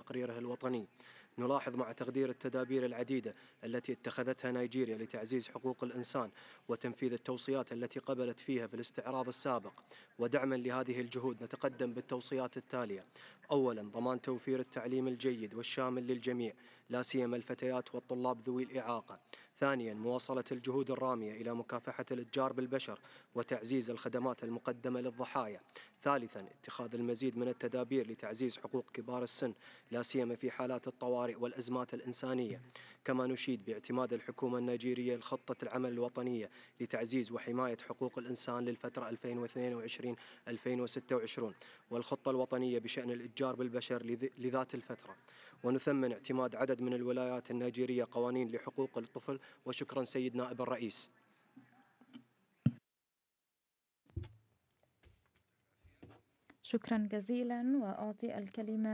تقريره الوطني. نلاحظ مع تقدير التدابير العديدة التي اتخذتها نيجيريا لتعزيز حقوق الإنسان وتنفيذ التوصيات التي قبلت فيها في الاستعراض السابق، ودعما لهذه الجهود نتقدم بالتوصيات التالية: أولا، ضمان توفير التعليم الجيد والشامل للجميع، لا سيما الفتيات والطلاب ذوي الإعاقة. ثانيا، مواصلة الجهود الرامية إلى مكافحة الإتجار بالبشر وتعزيز الخدمات المقدمة للضحايا. ثالثا، اتخاذ المزيد من التدابير لتعزيز حقوق كبار السن، لا سيما في حالات الطوارئ والأزمات الإنسانية. كما نشيد باعتماد الحكومة النيجيرية لخطة العمل الوطنية لتعزيز وحماية حقوق الإنسان للفترة 2022-2026، والخطة الوطنية بشأن الإتجار بالبشر لذات الفترة. ونثمن اعتماد عدد من الولايات النيجيرية قوانين لحقوق الطفل. وشكرا سيد نائب الرئيس. شكرا جزيلا، وأعطي الكلمة